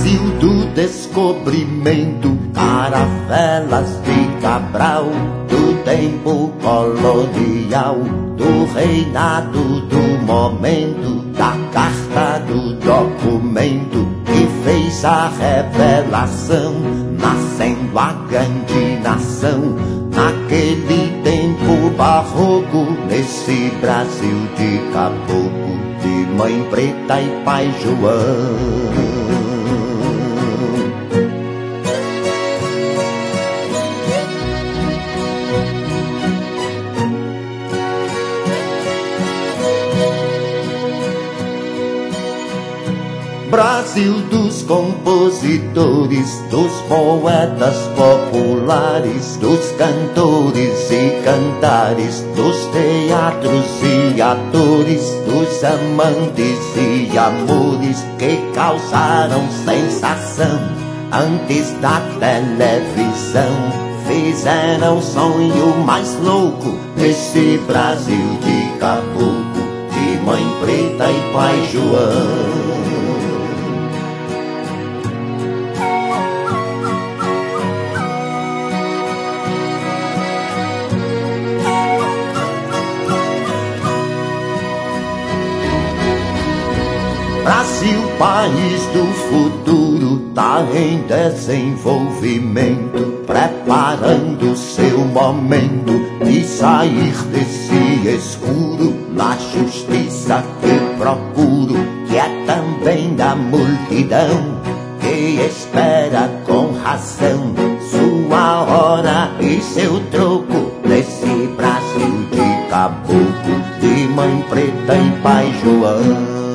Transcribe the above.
Brasil do descobrimento, caravelas de Cabral, do tempo colonial, do reinado do momento, da carta do documento que fez a revelação, nascendo a grande nação. Naquele tempo barroco, nesse Brasil de caboclo, de mãe preta e pai João. Brasil dos compositores, dos poetas populares, dos cantores e cantares, dos teatros e atores, dos amantes e amores que causaram sensação antes da televisão. Fizeram o sonho mais louco nesse Brasil de caboclo, de mãe preta e pai João. Brasil, país do futuro, tá em desenvolvimento, preparando seu momento de sair desse escuro, na justiça que procuro, que é também da multidão, que espera com razão sua hora e seu troco, nesse Brasil de caboclo, de mãe preta e pai João.